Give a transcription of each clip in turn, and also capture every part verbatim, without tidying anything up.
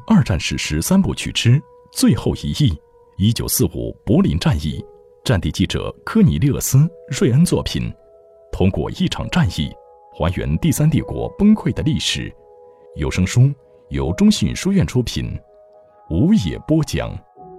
二战史实三部曲之最后一役，一九四五柏林战役，战地记者科尼利厄斯·瑞恩作品，通过一场战役还原第三帝国崩溃的历史。有声书由中信书院出品，吴野播讲。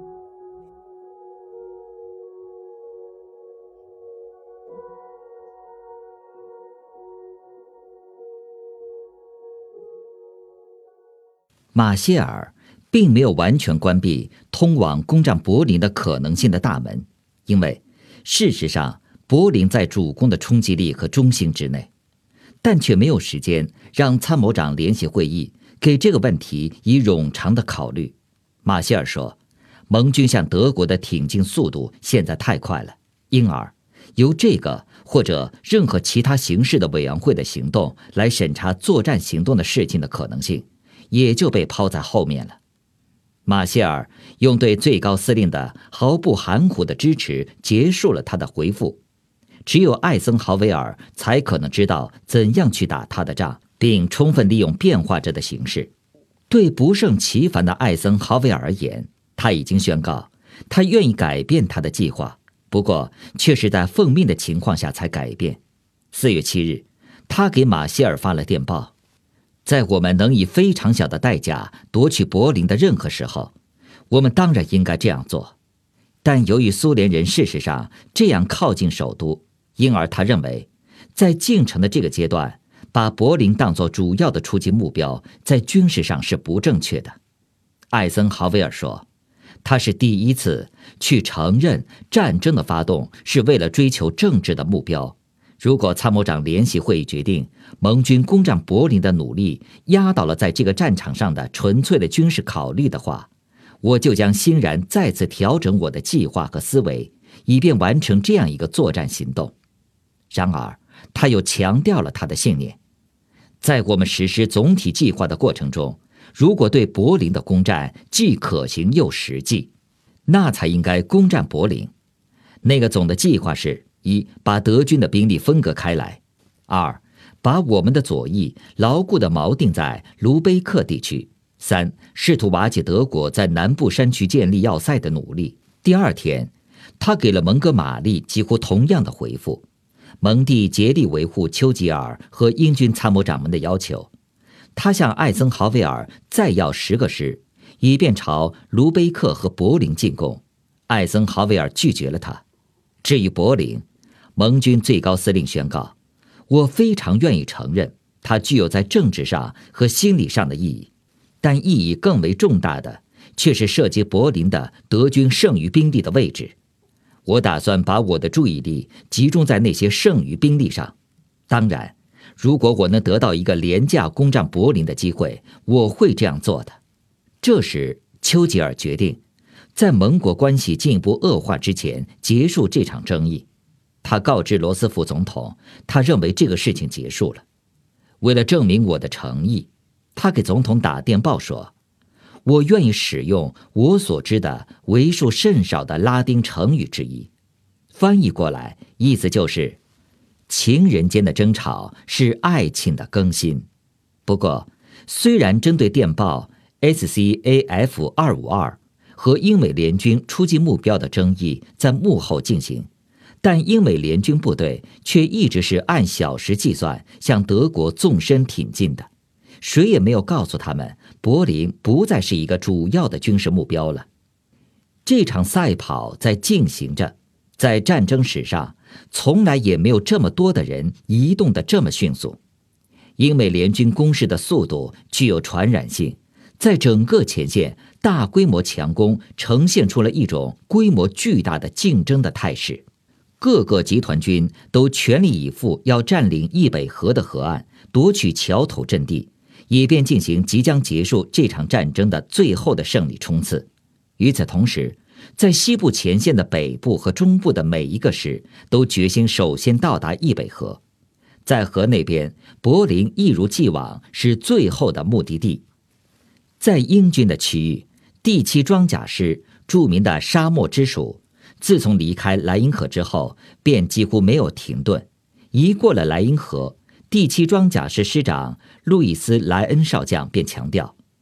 马歇尔并没有完全关闭通往攻占柏林的可能性的大门，因为事实上柏林在主攻的冲击力和中心之内，但却没有时间让参谋长联席会议给这个问题以冗长的考虑。马歇尔说，盟军向德国的挺进速度现在太快了，因而由这个或者任何其他形式的委员会的行动来审查作战行动的事情的可能性也就被抛在后面了。马歇尔用对最高司令的毫不含糊的支持结束了他的回复。只有艾森豪威尔才可能知道怎样去打他的仗，并充分利用变化着的形势。对不胜其烦的艾森豪威尔而言，他已经宣告他愿意改变他的计划，不过却是在奉命的情况下才改变。四月七日，他给马歇尔发了电报，在我们能以非常小的代价夺取柏林的任何时候，我们当然应该这样做。但由于苏联人事实上这样靠近首都，因而他认为在进程的这个阶段，把柏林当作主要的出击目标在军事上是不正确的。艾森豪威尔说，他是第一次去承认战争的发动是为了追求政治的目标。如果参谋长联席会议决定盟军攻占柏林的努力压倒了在这个战场上的纯粹的军事考虑的话，我就将欣然再次调整我的计划和思维，以便完成这样一个作战行动。然而他又强调了他的信念，在我们实施总体计划的过程中，如果对柏林的攻占既可行又实际，那才应该攻占柏林。那个总的计划是：一、把德军的兵力分割开来；二、把我们的左翼牢固地锚定在卢卑克地区；三、试图瓦解德国在南部山区建立要塞的努力。第二天，他给了蒙哥马利几乎同样的回复。蒙蒂竭力维护丘吉尔和英军参谋长们的要求，他向艾森豪威尔再要十个师，以便朝卢卑克和柏林进攻。艾森豪威尔拒绝了他。至于柏林，盟军最高司令宣告，我非常愿意承认它具有在政治上和心理上的意义，但意义更为重大的却是涉及柏林的德军剩余兵力的位置。我打算把我的注意力集中在那些剩余兵力上。当然，如果我能得到一个廉价攻占柏林的机会，我会这样做的。这时，丘吉尔决定在盟国关系进一步恶化之前结束这场争议。他告知罗斯福总统，他认为这个事情结束了。为了证明我的诚意，他给总统打电报说，我愿意使用我所知的为数甚少的拉丁成语之一，翻译过来意思就是情人间的争吵是爱情的更新。不过，虽然针对电报 S C A F 二五二 和英美联军出击目标的争议在幕后进行，但英美联军部队却一直是按小时计算向德国纵深挺进的。谁也没有告诉他们，柏林不再是一个主要的军事目标了。这场赛跑在进行着，在战争史上，从来也没有这么多的人移动得这么迅速。英美联军攻势的速度具有传染性，在整个前线大规模强攻呈现出了一种规模巨大的竞争的态势。各个集团军都全力以赴要占领易北河的河岸，夺取桥头阵地，以便进行即将结束这场战争的最后的胜利冲刺。与此同时，在西部前线的北部和中部的每一个师都决心首先到达易北河。在河那边，柏林一如既往是最后的目的地。在英军的区域，第七装甲师著名的沙漠之鼠，自从离开莱茵河之后便几乎没有停顿。一过了莱茵河，第七装甲师师长路易斯·莱恩少将便强调，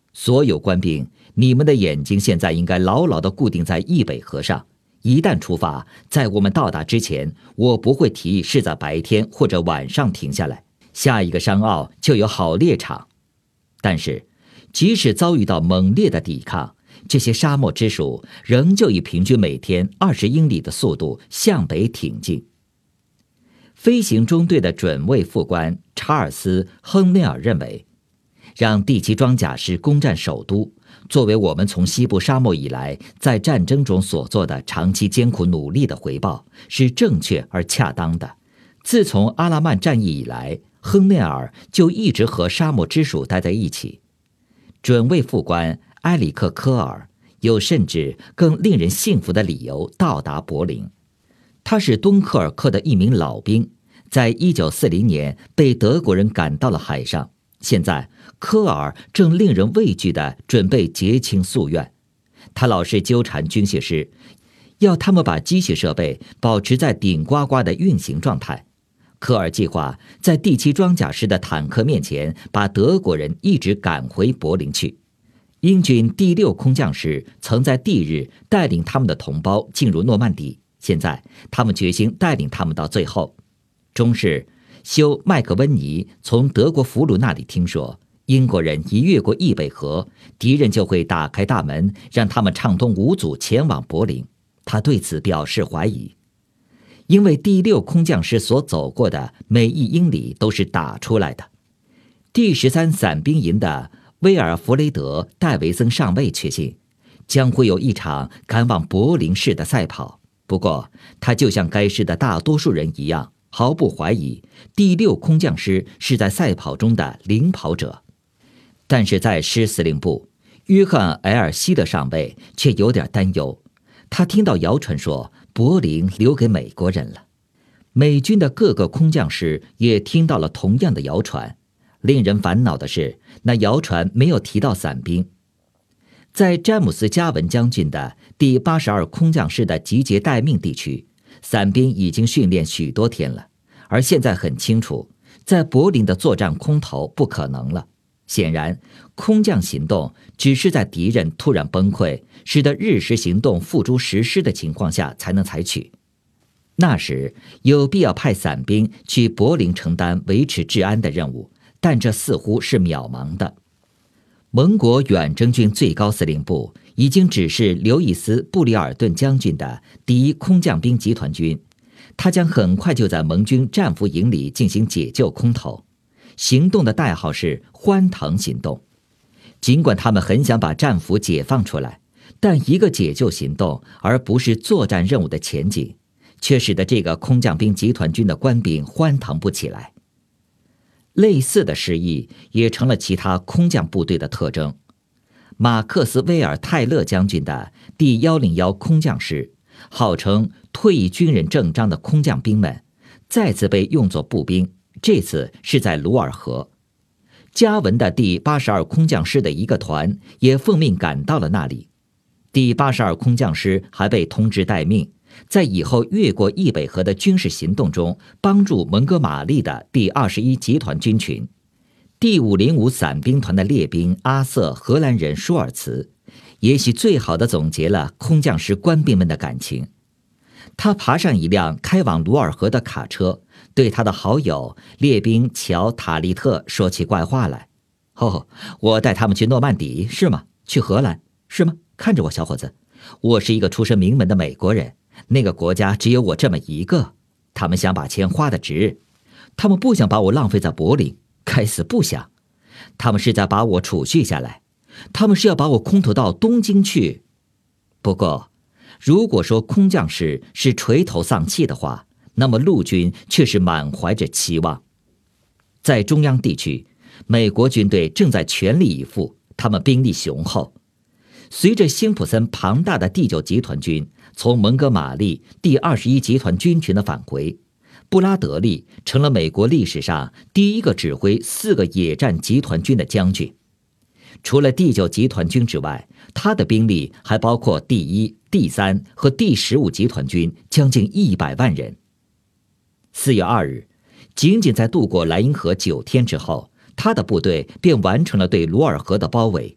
所有官兵，你们的眼睛现在应该牢牢地固定在易北河上。一旦出发，在我们到达之前，我不会提议是在白天或者晚上停下来，下一个山坳就有好猎场。但是，即使遭遇到猛烈的抵抗，这些沙漠之鼠仍旧以平均每天二十英里的速度向北挺进。飞行中队的准尉副官查尔斯·亨内尔认为，让第七装甲师攻占首都，作为我们从西部沙漠以来在战争中所做的长期艰苦努力的回报，是正确而恰当的。自从阿拉曼战役以来，亨内尔就一直和沙漠之鼠待在一起。准尉副官埃里克·科尔有甚至更令人信服的理由到达柏林。他是敦刻尔克的一名老兵，在一九四零年被德国人赶到了海上。现在科尔正令人畏惧地准备结清夙愿。他老是纠缠军械师，要他们把机械设备保持在顶呱呱的运行状态。科尔计划在第七装甲师的坦克面前把德国人一直赶回柏林去。英军第六空降师曾在帝日带领他们的同胞进入诺曼底，现在他们决心带领他们到最后。中士修麦克温尼从德国俘虏那里听说，英国人一越过易北河，敌人就会打开大门，让他们畅通无阻前往柏林。他对此表示怀疑，因为第六空降师所走过的每一英里都是打出来的。第十三伞兵营的威尔弗雷德·戴维森上尉确信，将会有一场赶往柏林市的赛跑。不过，他就像该市的大多数人一样，毫不怀疑第六空降师是在赛跑中的领跑者。但是在师司令部，约翰·埃尔希德上尉却有点担忧。他听到谣传说柏林留给美国人了，美军的各个空降师也听到了同样的谣传。令人烦恼的是，那谣传没有提到伞兵。在詹姆斯·加文将军的第八十二空降师的集结待命地区，伞兵已经训练许多天了，而现在很清楚，在柏林的作战空投不可能了。显然，空降行动只是在敌人突然崩溃，使得日食行动付诸实施的情况下才能采取。那时有必要派伞兵去柏林承担维持治安的任务，但这似乎是渺茫的。盟国远征军最高司令部已经指示刘易斯·布里尔顿将军的第一空降兵集团军，他将很快就在盟军战俘营里进行解救空投。行动的代号是欢腾行动。尽管他们很想把战俘解放出来，但一个解救行动而不是作战任务的前景，却使得这个空降兵集团军的官兵欢腾不起来。类似的失意也成了其他空降部队的特征。马克斯·威尔泰勒将军的第一零一空降师，号称退役军人证章的空降兵们，再次被用作步兵，这次是在鲁尔河。加文的第八十二空降师的一个团也奉命赶到了那里。第八十二空降师还被通知待命，在以后越过易北河的军事行动中帮助蒙哥马利的第二十一集团军群。第五零五伞兵团的列兵阿瑟·荷兰人舒尔茨，也许最好地总结了空降师官兵们的感情。他爬上一辆开往鲁尔河的卡车，对他的好友列兵乔·塔利特说起怪话来。哦，我带他们去诺曼底，是吗？去荷兰，是吗？看着我，小伙子，我是一个出身名门的美国人，那个国家只有我这么一个。他们想把钱花得值，他们不想把我浪费在柏林，该死，不想。他们是在把我储蓄下来，他们是要把我空投到东京去。不过，如果说空降师是垂头丧气的话，那么陆军却是满怀着期望。在中央地区，美国军队正在全力以赴，他们兵力雄厚。随着辛普森庞大的第九集团军从蒙哥马利第二十一集团军群的返回，布拉德利成了美国历史上第一个指挥四个野战集团军的将军。除了第九集团军之外，他的兵力还包括第一、第三和第十五集团军，将近一百万人。四月二日，仅仅在渡过莱茵河九天之后，他的部队便完成了对鲁尔河的包围。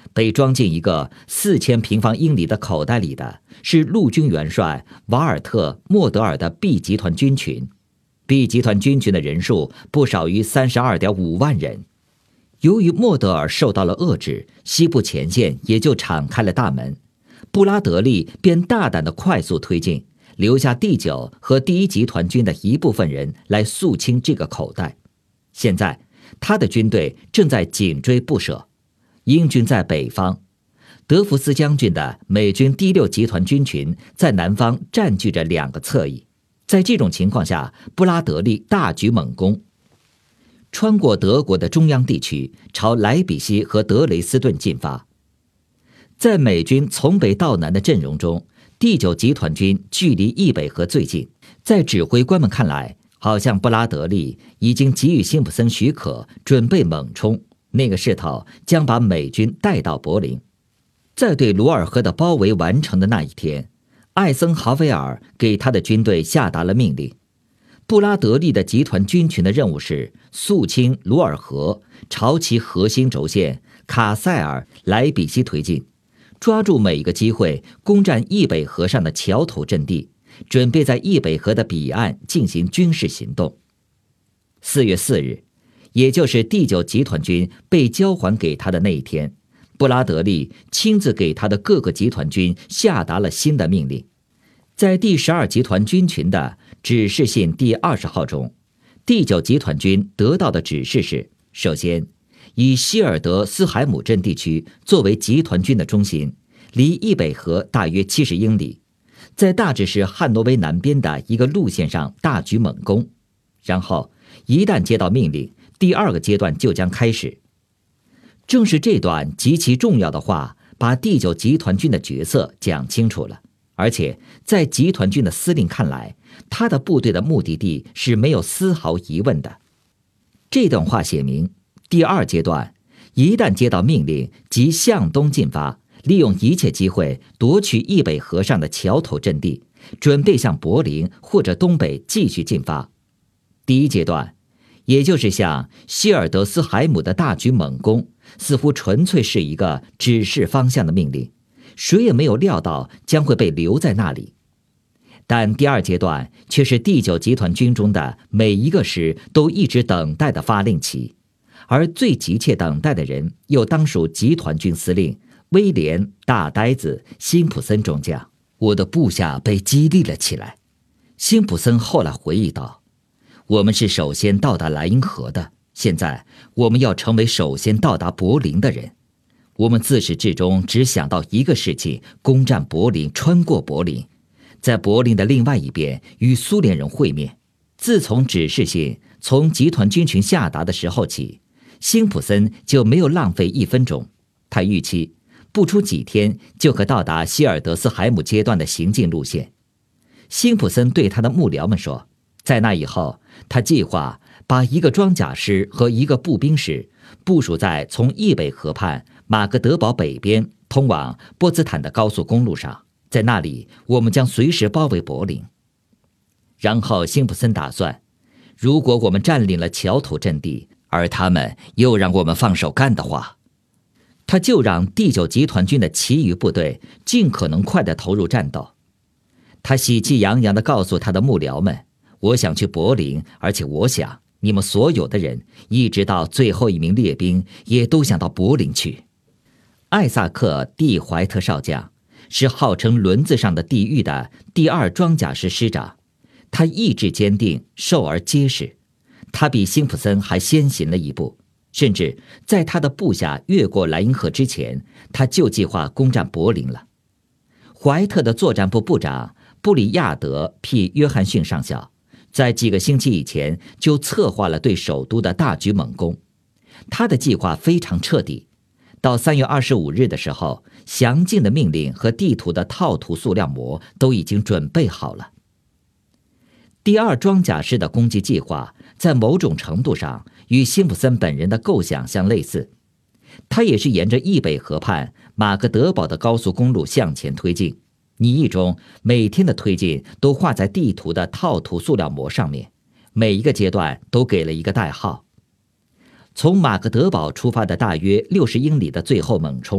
被装进一个四千平方英里的口袋里的是陆军元帅瓦尔特·莫德尔的 B 集团军群。B 集团军群的人数不少于 三十二点五万人。由于莫德尔受到了遏制，西部前线也就敞开了大门，布拉德利便大胆地快速推进，留下第九和第一集团军的一部分人来肃清这个口袋。现在他的军队正在紧追不舍，英军在北方，德弗斯将军的美军第六集团军群在南方占据着两个侧翼。在这种情况下，布拉德利大举猛攻，穿过德国的中央地区，朝莱比锡和德雷斯顿进发。在美军从北到南的阵容中，第九集团军距离易北河最近，在指挥官们看来，好像布拉德利已经给予辛普森许可，准备猛冲，那个势头将把美军带到柏林。在对卢尔河的包围完成的那一天，艾森豪威尔给他的军队下达了命令。布拉德利的集团军群的任务是肃清卢尔河，朝其核心轴线卡塞尔、莱比锡推进，抓住每一个机会攻占易北河上的桥头阵地，准备在易北河的彼岸进行军事行动。四月四日，也就是第九集团军被交还给他的那一天，布拉德利亲自给他的各个集团军下达了新的命令。在第十二集团军群的指示信第二十号中，第九集团军得到的指示是：首先，以希尔德斯海姆镇地区作为集团军的中心，离易北河大约七十英里，在大致是汉诺威南边的一个路线上大举猛攻。然后，一旦接到命令，第二个阶段就将开始。正是这段极其重要的话，把第九集团军的角色讲清楚了。而且在集团军的司令看来，他的部队的目的地是没有丝毫疑问的。这段话写明，第二阶段一旦接到命令，即向东进发，利用一切机会夺取易北河上的桥头阵地，准备向柏林或者东北继续进发。第一阶段，也就是向希尔德斯海姆的大举猛攻，似乎纯粹是一个指示方向的命令，谁也没有料到将会被留在那里。但第二阶段却是第九集团军中的每一个师都一直等待的发令期，而最急切等待的人又当属集团军司令威廉大呆子辛普森中将。我的部下被激励了起来。辛普森后来回忆道，我们是首先到达莱茵河的，现在我们要成为首先到达柏林的人。我们自始至终只想到一个事情，攻占柏林，穿过柏林，在柏林的另外一边与苏联人会面。自从指示信从集团军群下达的时候起，辛普森就没有浪费一分钟。他预期不出几天就可到达希尔德斯海姆阶段的行进路线。辛普森对他的幕僚们说，在那以后，他计划把一个装甲师和一个步兵师部署在从易北河畔马格德堡北边通往波茨坦的高速公路上，在那里我们将随时包围柏林。然后辛普森打算，如果我们占领了桥头阵地，而他们又让我们放手干的话，他就让第九集团军的其余部队尽可能快地投入战斗。他喜气洋洋地告诉他的幕僚们，我想去柏林，而且我想你们所有的人，一直到最后一名列兵，也都想到柏林去。艾萨克·蒂怀特少将是号称轮子上的地狱的第二装甲师师长，他意志坚定，瘦而结实。他比辛普森还先行了一步，甚至在他的部下越过莱茵河之前，他就计划攻占柏林了。怀特的作战部部长布里亚德 ·P. 约翰逊上校在几个星期以前就策划了对首都的大举猛攻。他的计划非常彻底，到三月二十五日的时候，详尽的命令和地图的套图塑料膜都已经准备好了。第二装甲师的攻击计划在某种程度上与辛普森本人的构想相类似，他也是沿着易北河畔马格德堡的高速公路向前推进。拟议中每天的推进都画在地图的套图塑料膜上面，每一个阶段都给了一个代号。从马格德堡出发的大约六十英里的最后猛冲，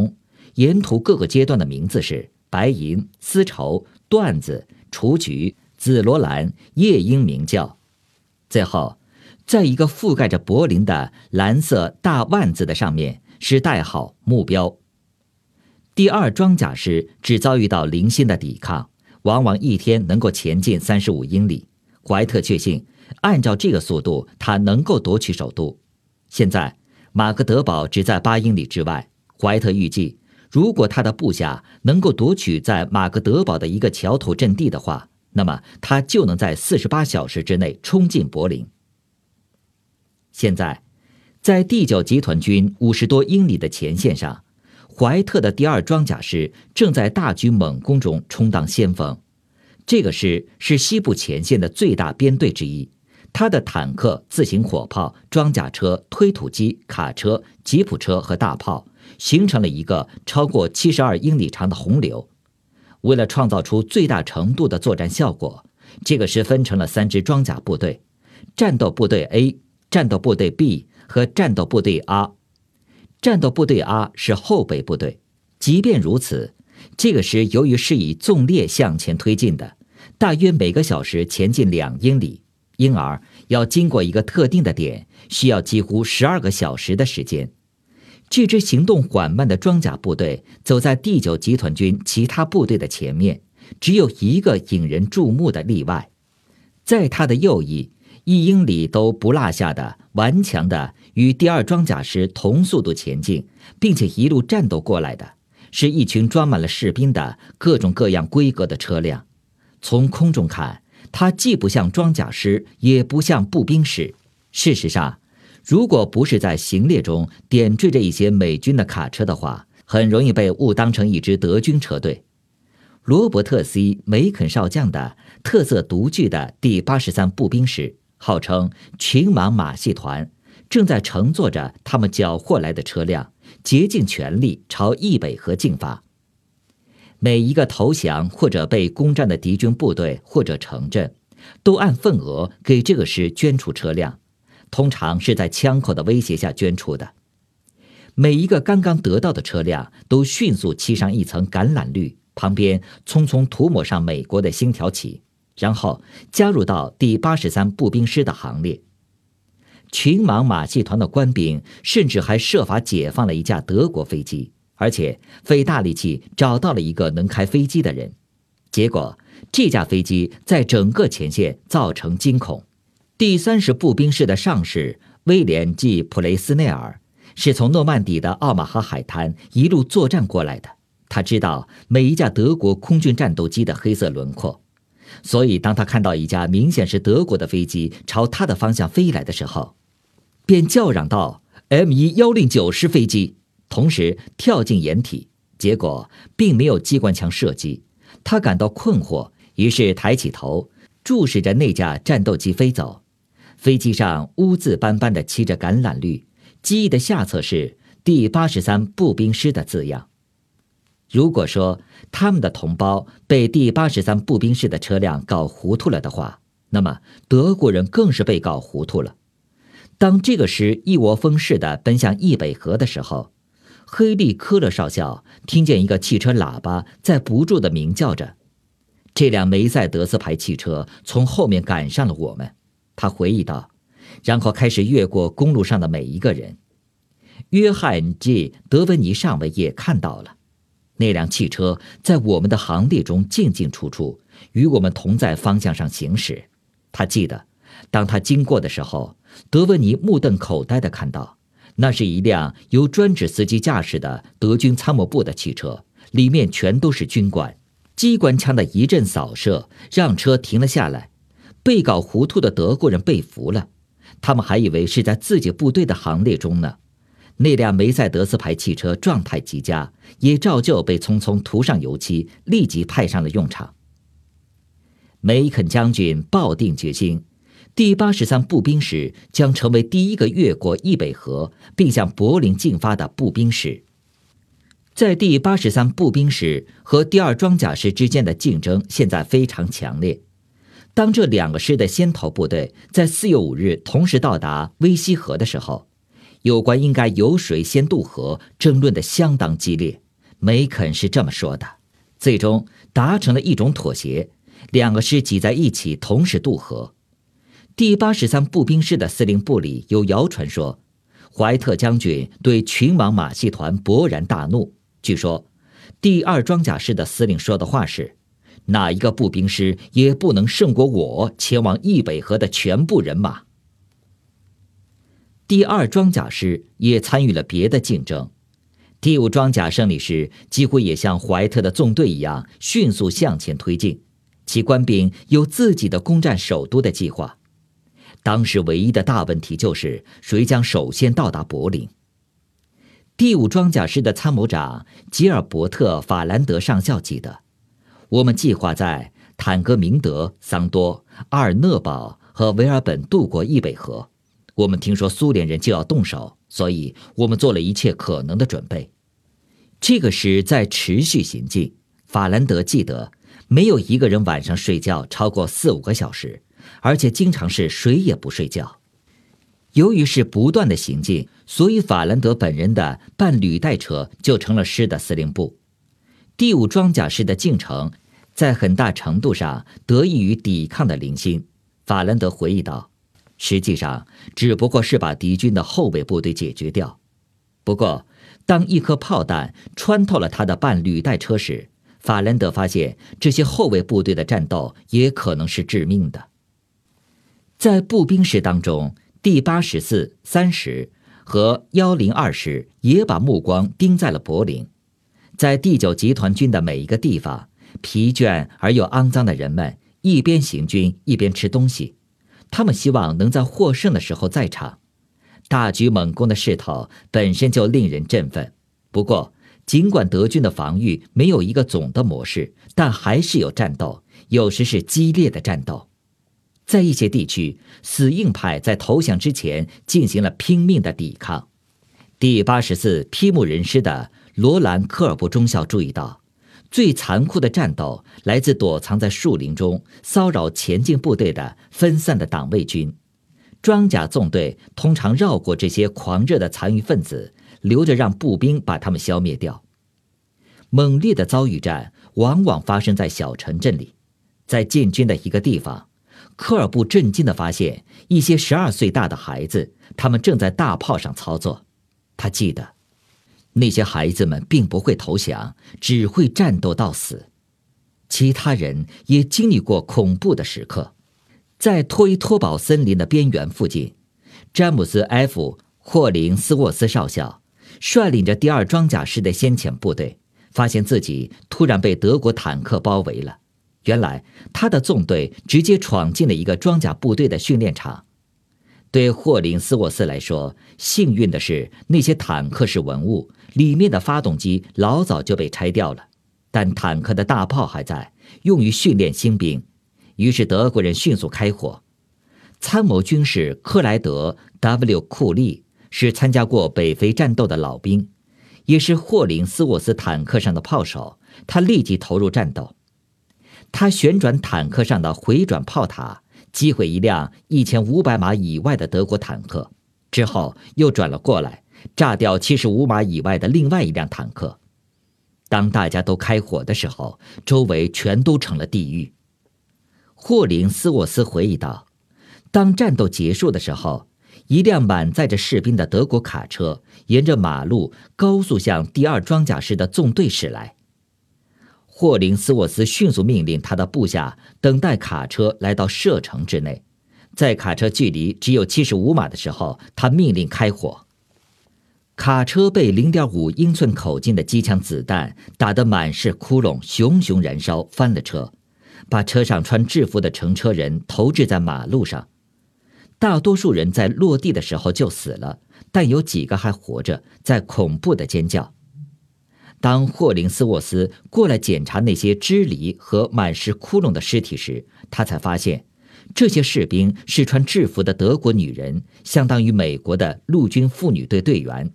沿途各个阶段的名字是白银、丝绸、缎子、雏菊、紫罗兰、夜莺鸣叫。最后，在一个覆盖着柏林的蓝色大万字的上面是代号目标。第二装甲师只遭遇到零星的抵抗，往往一天能够前进三十五英里。怀特确信，按照这个速度，他能够夺取首都。现在，马格德堡只在八英里之外。怀特预计，如果他的部下能够夺取在马格德堡的一个桥头阵地的话，那么他就能在四十八小时之内冲进柏林。现在，在第九集团军五十多英里的前线上，怀特的第二装甲师正在大举猛攻中充当先锋。这个师是西部前线的最大编队之一，他的坦克、自行火炮、装甲车、推土机、卡车、吉普车和大炮形成了一个超过七十二英里长的洪流。为了创造出最大程度的作战效果，这个师分成了三支装甲部队：战斗部队 A、战斗部队 B 和战斗部队 R。战斗部队 R 是后备部队。即便如此，这个师由于是以纵列向前推进的，大约每个小时前进两英里，因而要经过一个特定的点，需要几乎十二个小时的时间。这支行动缓慢的装甲部队走在第九集团军其他部队的前面，只有一个引人注目的例外，在他的右翼，一英里都不落下的顽强的与第二装甲师同速度前进，并且一路战斗过来的，是一群装满了士兵的各种各样规格的车辆。从空中看，它既不像装甲师，也不像步兵师。事实上，如果不是在行列中点缀着一些美军的卡车的话，很容易被误当成一支德军车队。罗伯特 C. 梅肯少将的特色独具的第八十三步兵师，号称群盲马戏团，正在乘坐着他们缴获来的车辆，竭尽全力朝易北河进发。每一个投降或者被攻占的敌军部队或者城镇，都按份额给这个师捐出车辆，通常是在枪口的威胁下捐出的。每一个刚刚得到的车辆都迅速漆上一层橄榄绿，旁边匆匆涂抹上美国的星条旗，然后加入到第八十三步兵师的行列。群盲马戏团的官兵甚至还设法解放了一架德国飞机，而且费大力气找到了一个能开飞机的人。结果这架飞机在整个前线造成惊恐。第三十步兵师的上士威廉 ·G. 普雷斯内尔是从诺曼底的奥马哈海滩一路作战过来的，他知道每一架德国空军战斗机的黑色轮廓，所以当他看到一架明显是德国的飞机朝他的方向飞来的时候，便叫嚷道 M 一一零九 师飞机，同时跳进掩体。结果并没有机关枪射击，他感到困惑，于是抬起头注视着那架战斗机飞走。飞机上污渍斑斑地漆着橄榄绿，机翼的下侧是第八十三步兵师的字样。如果说他们的同胞被第八十三步兵师的车辆搞糊涂了的话，那么德国人更是被搞糊涂了。当这个师一窝蜂似的奔向易北河的时候，黑利科勒少校听见一个汽车喇叭在不住地鸣叫着。这辆梅赛德斯牌汽车从后面赶上了我们，他回忆道，然后开始越过公路上的每一个人。约翰 ·G. 德文尼上尉也看到了，那辆汽车在我们的行列中进进出出，与我们同在方向上行驶。他记得，当他经过的时候，德文尼目瞪口呆地看到，那是一辆由专职司机驾驶的德军参谋部的汽车，里面全都是军官。机关枪的一阵扫射让车停了下来，被搞糊涂的德国人被俘了，他们还以为是在自己部队的行列中呢。那辆梅赛德斯牌汽车状态极佳，也照旧被匆匆涂上油漆，立即派上了用场。梅肯将军抱定决心，第八十三步兵师将成为第一个越过易北河并向柏林进发的步兵师。在第八十三步兵师和第二装甲师之间的竞争现在非常强烈。当这两个师的先头部队在四月五日同时到达威西河的时候，有关应该由谁先渡河争论得相当激烈， 梅肯是这么说的。最终达成了一种妥协，两个师挤在一起，同时渡河。第八十三步兵师的司令部里有谣传说，怀特将军对群王马戏团勃然大怒。据说第二装甲师的司令说的话是，哪一个步兵师也不能胜过我前往易北河的全部人马。第二装甲师也参与了别的竞争。第五装甲胜利师几乎也像怀特的纵队一样迅速向前推进，其官兵有自己的攻占首都的计划。当时唯一的大问题就是谁将首先到达柏林。第五装甲师的参谋长吉尔伯特·法兰德上校记得，我们计划在坦格明德、桑多、阿尔讷堡和维尔本渡过易北河。我们听说苏联人就要动手，所以我们做了一切可能的准备。这个时在持续行进，法兰德记得没有一个人晚上睡觉超过四五个小时，而且经常是谁也不睡觉。由于是不断的行进，所以法兰德本人的半履带车就成了师的司令部。第五装甲师的进程在很大程度上得益于抵抗的零星。法兰德回忆道，实际上只不过是把敌军的后备部队解决掉。不过当一颗炮弹穿透了他的半履带车时，法兰德发现这些后卫部队的战斗也可能是致命的。在步兵师当中，第八十四、三十和一零二师也把目光盯在了柏林。在第九集团军的每一个地方，疲倦而又肮脏的人们一边行军一边吃东西，他们希望能在获胜的时候在场。大举猛攻的势头本身就令人振奋。不过尽管德军的防御没有一个总的模式，但还是有战斗，有时是激烈的战斗。在一些地区，死硬派在投降之前进行了拼命的抵抗。第八十四披木人师的罗兰·科尔布中校注意到，最残酷的战斗来自躲藏在树林中骚扰前进部队的分散的党卫军。装甲纵队通常绕过这些狂热的残余分子，留着让步兵把他们消灭掉。猛烈的遭遇战往往发生在小城镇里。在进军的一个地方，科尔布震惊地发现一些十二岁大的孩子，他们正在大炮上操作。他记得，那些孩子们并不会投降，只会战斗到死。其他人也经历过恐怖的时刻。在托伊托堡森林的边缘附近，詹姆斯 ·F. 霍林斯沃斯少校率领着第二装甲师的先遣部队，发现自己突然被德国坦克包围了。原来他的纵队直接闯进了一个装甲部队的训练场。对霍林斯沃斯来说，幸运的是那些坦克是文物，里面的发动机老早就被拆掉了，但坦克的大炮还在，用于训练新兵。于是德国人迅速开火。参谋军士克莱德 W. 库利是参加过北非战斗的老兵，也是霍林斯沃斯坦克上的炮手。他立即投入战斗。他旋转坦克上的回转炮塔，击毁一辆一千五百码以外的德国坦克，之后又转了过来，炸掉七十五码以外的另外一辆坦克。当大家都开火的时候，周围全都成了地狱。霍林斯沃斯回忆道，当战斗结束的时候，一辆满载着士兵的德国卡车沿着马路高速向第二装甲师的纵队驶来。霍林斯沃斯迅速命令他的部下等待卡车来到射程之内，在卡车距离只有七十五码的时候，他命令开火。卡车被 零点五英寸口径的机枪子弹打得满是窟窿，熊熊燃烧，翻了车，把车上穿制服的乘车人投掷在马路上。大多数人在落地的时候就死了，但有几个还活着，在恐怖的尖叫。当霍林斯沃斯过来检查那些支离和满是窟窿的尸体时，他才发现这些士兵是穿制服的德国女人，相当于美国的陆军妇女队队员。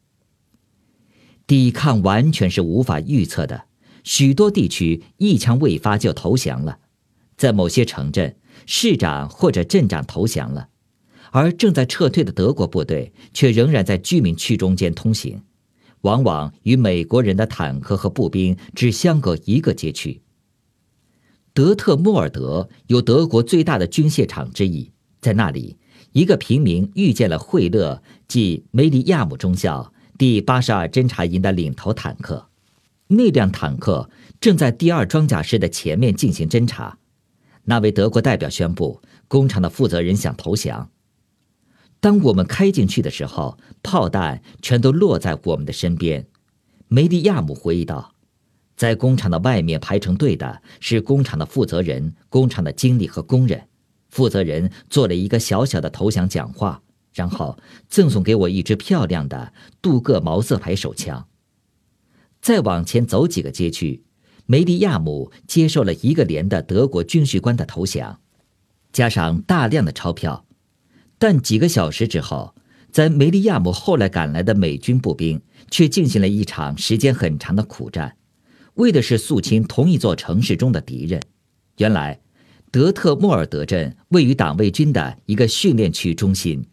抵抗完全是无法预测的，许多地区一枪未发就投降了，在某些城镇，市长或者镇长投降了，而正在撤退的德国部队却仍然在居民区中间通行。 往往与美国人的坦克和步兵只相隔一个街区。德特莫尔德有德国最大的军械厂之一，在那里，一个平民遇见了惠勒即梅里亚姆中校第八十二侦察营的领头坦克。那辆坦克正在第二装甲师的前面进行侦察。那位德国代表宣布，工厂的负责人想投降。当我们开进去的时候，炮弹全都落在我们的身边。梅利亚姆回忆道，在工厂的外面排成队的是工厂的负责人、工厂的经理和工人。负责人做了一个小小的投降讲话，然后赠送给我一支漂亮的杜各毛瑟牌手枪。再往前走几个街区，梅利亚姆接受了一个连的德国军事官的投降，加上大量的钞票。但几个小时之后，在梅利亚姆后来赶来的美军步兵却进行了一场时间很长的苦战，为的是肃清同一座城市中的敌人。原来德特莫尔德镇位于党卫军的一个训练区中心，